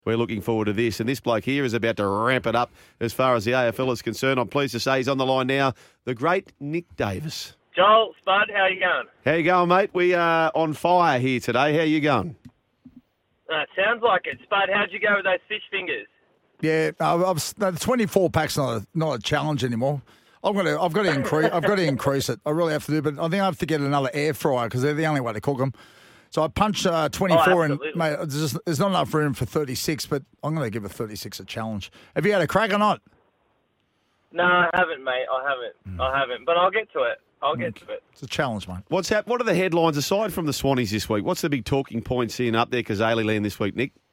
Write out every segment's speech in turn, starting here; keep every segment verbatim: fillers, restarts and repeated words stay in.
We're looking forward to this. And this bloke here is about to ramp it up as far as the A F L is concerned. I'm pleased to say he's on the line now, the great Nick Davis. Joel, Spud, how you going? How you going, mate? We are on fire here today. How you going? Uh, sounds like it. Spud, how'd you go with those fish fingers? Yeah, I've, I've, the twenty-four pack's not a, not a challenge anymore. I've got to, I've got to increase, I've got to increase it. I really have to do, but I think I have to get another air fryer because they're the only way to cook them. So I punch uh, twenty-four, oh, and mate, there's, just, there's not enough room for thirty-six. But I'm going to give a thirty-six a challenge. Have you had a crack or not? No, I haven't, mate. I haven't. Mm. I haven't. But I'll get to it. I'll get mm. to it. It's a challenge, mate. What's hap- What are the headlines aside from the Swannies this week? What's the big talking points in up there, Kazali Land this week, Nick?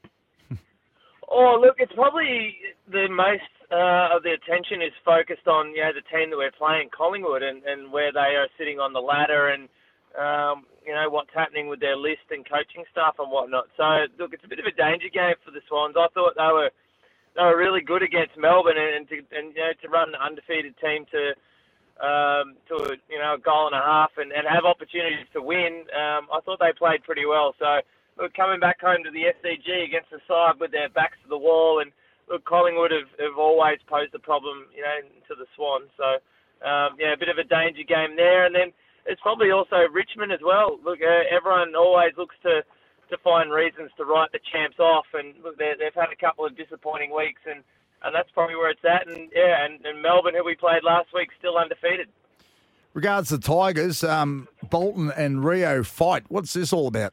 Oh, look, it's probably the most uh, of the attention is focused on you know the team that we're playing, Collingwood, and, and where they are sitting on the ladder, and um, you know what's happening with their list and coaching staff and whatnot. So, look, it's a bit of a danger game for the Swans. I thought they were they were really good against Melbourne, and, and to and you know to run an undefeated team to um, to you know a goal and a half and, and have opportunities to win. Um, I thought they played pretty well. So. Look, coming back home to the S C G against the side with their backs to the wall, and look, Collingwood have, have always posed a problem, you know, to the Swans. So, um, yeah, a bit of a danger game there. And then it's probably also Richmond as well. Look, uh, everyone always looks to, to find reasons to write the champs off, and look, they've had a couple of disappointing weeks, and, and that's probably where it's at. And yeah, and, and Melbourne, who we played last week, still undefeated. Regards to Tigers, um, Bolton and Rio fight. What's this all about?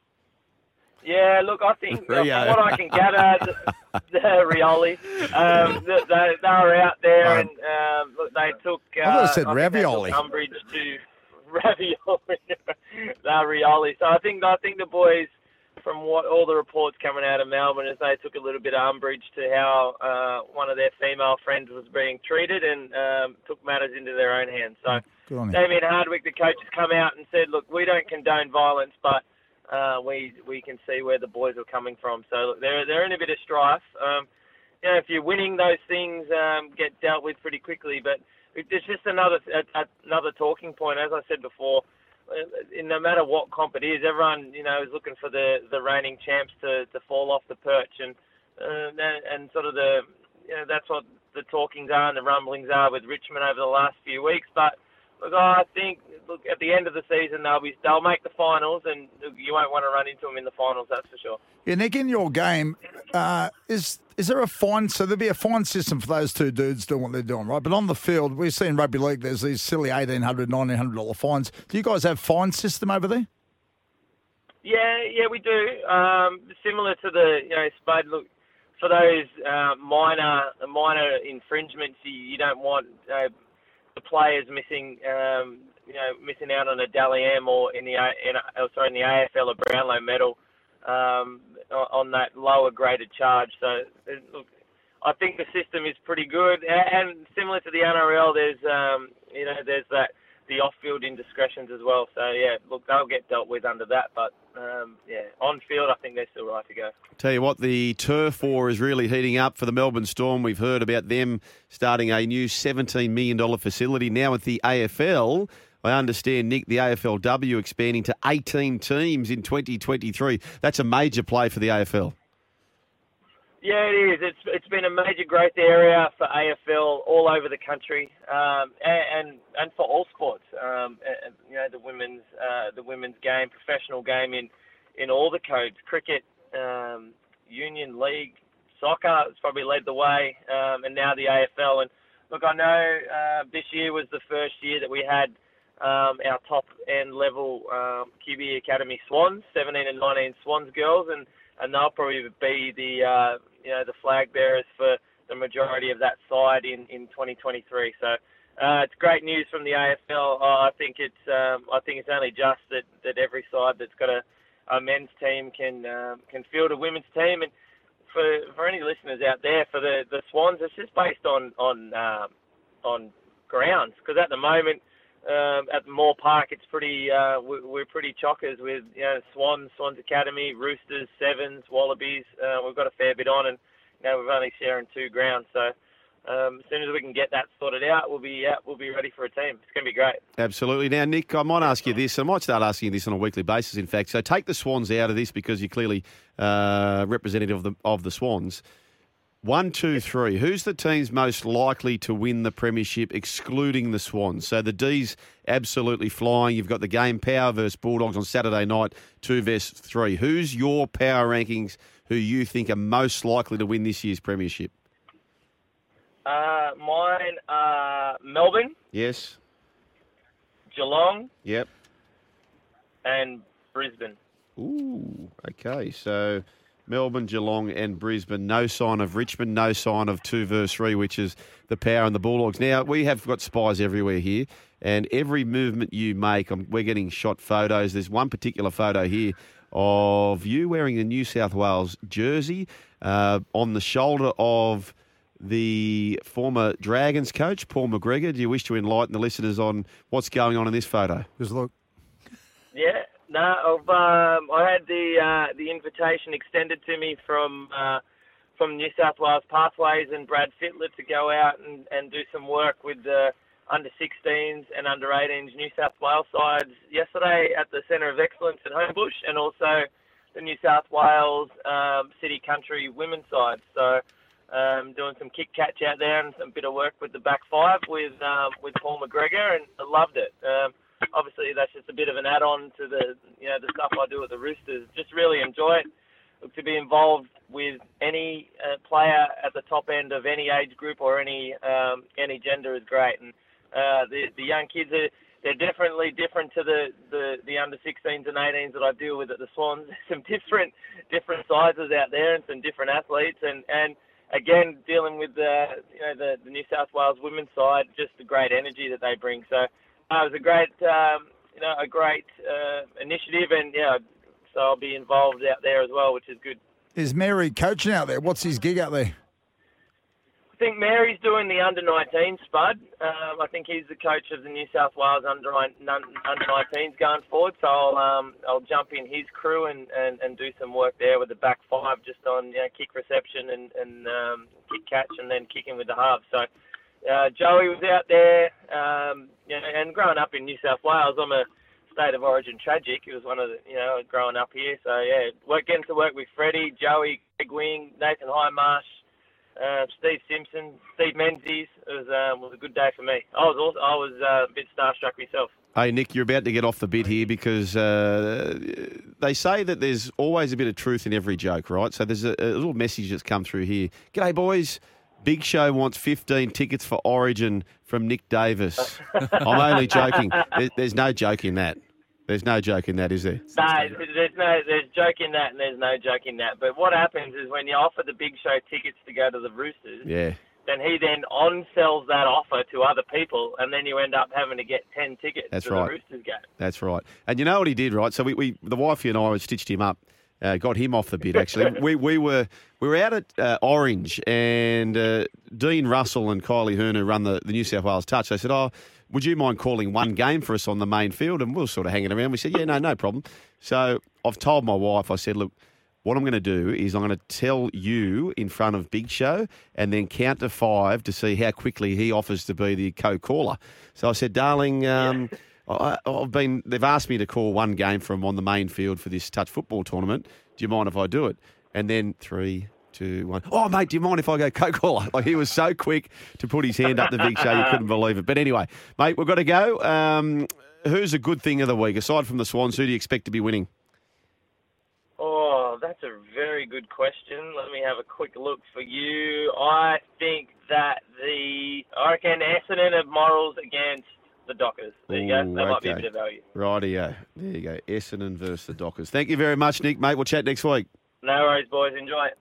Yeah, look, I think uh, from what I can gather, the, the Rioli, um, they, they, they were out there, and um, look, they took. Uh, I thought it said I ravioli. Umbrage to ravioli, the Rioli. So I think I think the boys, from what all the reports coming out of Melbourne, is they took a little bit of umbrage to how uh, one of their female friends was being treated, and um, took matters into their own hands. So Damien Hardwick, the coach, has come out and said, "Look, we don't condone violence, but." Uh, we we can see where the boys are coming from. So look, they're they're in a bit of strife. Um, you know, if you're winning, those things um, get dealt with pretty quickly. But it's just another a, another talking point. As I said before, uh, no matter what comp it is, everyone you know is looking for the, the reigning champs to, to fall off the perch, and uh, and sort of the you know that's what the talkings are and the rumblings are with Richmond over the last few weeks. But look, I think look at the end of the season they'll be they'll make the finals, and you won't want to run into them in the finals. That's for sure. Yeah, Nick, in your game, uh, is is there a fine? So there'll be a fine system for those two dudes doing what they're doing, right? But on the field, we see in rugby league there's these silly eighteen hundred dollars, nineteen hundred dollars fines. Do you guys have fine system over there? Yeah, yeah, we do. Um, similar to the you know Spud. Look, for those uh, minor minor infringements, you, you don't want. Uh, the players missing, um, you know, missing out on a Dally M or in the in, oh, sorry in the A F L a Brownlow medal um, on that lower graded charge. So look, I think the system is pretty good, and similar to the N R L, there's um, you know there's that the off-field indiscretions as well. So yeah, look, they'll get dealt with under that, but um, yeah, on-field I think they're still right to go. Tell you what, the turf war is really heating up for the Melbourne Storm. We've heard about them starting a new seventeen million dollars facility now with the A F L. I understand, Nick, the A F L W expanding to eighteen teams in twenty twenty-three. That's a major play for the A F L. Yeah, it is. It's it's been a major growth area for A F L all over the country, um, and, and and for all sports. Um, and, you know, the women's uh, the women's game, professional game in, in all the codes, cricket, um, union league, soccer has probably led the way, um, and now the A F L. And look, I know uh, this year was the first year that we had um, our top end level um, Q B E Academy Swans, seventeen and nineteen Swans girls, and and they'll probably be the uh, you know the flag bearers for the majority of that side in, in twenty twenty-three. So uh, it's great news from the A F L. Oh, I think it's um, I think it's only just that, that every side that's got a, a men's team can um, can field a women's team. And for for any listeners out there, for the, the Swans, it's just based on on um, on grounds, because at the moment. Um, at the Moore Park, it's pretty. Uh, we're, we're pretty chockers with you know Swans, Swans Academy, Roosters, Sevens, Wallabies. Uh, we've got a fair bit on, and you know we're only sharing two grounds. So um, as soon as we can get that sorted out, we'll be yeah, we'll be ready for a team. It's going to be great. Absolutely. Now, Nick, I might ask you this. I might start asking you this on a weekly basis, in fact. So take the Swans out of this because you're clearly uh, representative of the, of the Swans. One, two, three. Who's the teams most likely to win the premiership, excluding the Swans? So the D's absolutely flying. You've got the game Power versus Bulldogs on Saturday night, two versus three. Who's your power rankings who you think are most likely to win this year's premiership? Uh, mine are Melbourne, Yes. Geelong, Yep. and Brisbane. Ooh, okay. So Melbourne, Geelong and Brisbane. No sign of Richmond, no sign of two versus three, which is the Power and the Bulldogs. Now, we have got spies everywhere here, and every movement you make, um, we're getting shot photos. There's one particular photo here of you wearing a New South Wales jersey uh, on the shoulder of the former Dragons coach, Paul McGregor. Do you wish to enlighten the listeners on what's going on in this photo? Just look. Yeah, no, I've, um, I had the uh, the invitation extended to me from uh, from New South Wales Pathways and Brad Fittler to go out and, and do some work with the under sixteens and under eighteens New South Wales sides yesterday at the Centre of Excellence at Homebush, and also the New South Wales um, City Country women's side. So um, doing some kick catch out there and some bit of work with the back five with um, with Paul McGregor, and I loved it. Um, obviously, that's just a bit of an add-on to the you know the stuff I do at the Roosters. Just really enjoy it. Look, to be involved with any uh, player at the top end of any age group or any um, any gender is great. And uh, the the young kids are they're definitely different to the, the, the under sixteens and eighteens that I deal with at the Swans. There's some different different sizes out there and some different athletes, and, and again dealing with the you know the, the New South Wales women's side, just the great energy that they bring. So uh, it was a great um, you know a great uh, initiative, and yeah, so I'll be involved out there as well, which is good. Is Mary coaching out there? What's his gig out there? I think Mary's doing the under nineteen, Spud. Um, I think he's the coach of the New South Wales under under nineteens going forward. So I'll um, I'll jump in his crew and, and, and do some work there with the back five, just on you know, kick reception and, and um, kick catch, and then kicking with the halves. So uh, Joey was out there, um, you know, and growing up in New South Wales, I'm a state of origin tragic. It was one of the you know growing up here. So yeah, work, getting to work with Freddie, Joey, Greg Wing, Nathan Highmarsh. Uh, Steve Simpson, Steve Menzies. It was um, was a good day for me. I was also, I was uh, a bit starstruck myself. Hey, Nick, you're about to get off the bit here because uh, they say that there's always a bit of truth in every joke, right? So there's a, a little message that's come through here. G'day, boys. Big Show wants fifteen tickets for Origin from Nick Davis. I'm only joking. There, there's no joke in that. There's no joke in that, is there? No, there's no there's joke in that, and there's no joke in that. But what happens is when you offer the Big Show tickets to go to the Roosters, yeah, then he then on-sells that offer to other people, and then you end up having to get ten tickets That's to right. the Roosters game. That's right. And you know what he did, right? So we, we the wifey and I stitched him up, uh, got him off the bid. Actually, we we were we were out at uh, Orange, and uh, Dean Russell and Kylie Hearn, who run the, the New South Wales Touch, they said, "Oh, would you mind calling one game for us on the main field?" And we were sort of hanging around. We said, yeah, no, no problem. So I've told my wife, I said, look, what I'm going to do is I'm going to tell you in front of Big Show and then count to five to see how quickly he offers to be the co-caller. So I said, darling, um, I, I've been, they've asked me to call one game for him on the main field for this touch football tournament. Do you mind if I do it? And then three, two, one. Oh, mate, do you mind if I go co-caller? Like, he was so quick to put his hand up the Big Show, you couldn't believe it. But anyway, mate, we've got to go. Um, who's a good thing of the week? Aside from the Swans, who do you expect to be winning? Oh, that's a very good question. Let me have a quick look for you. I think that the, I reckon Essendon have morals against the Dockers. There you go. That Ooh, might be a okay. bit of value. Rightio. There you go. Essendon versus the Dockers. Thank you very much, Nick, mate. We'll chat next week. No worries, boys. Enjoy it.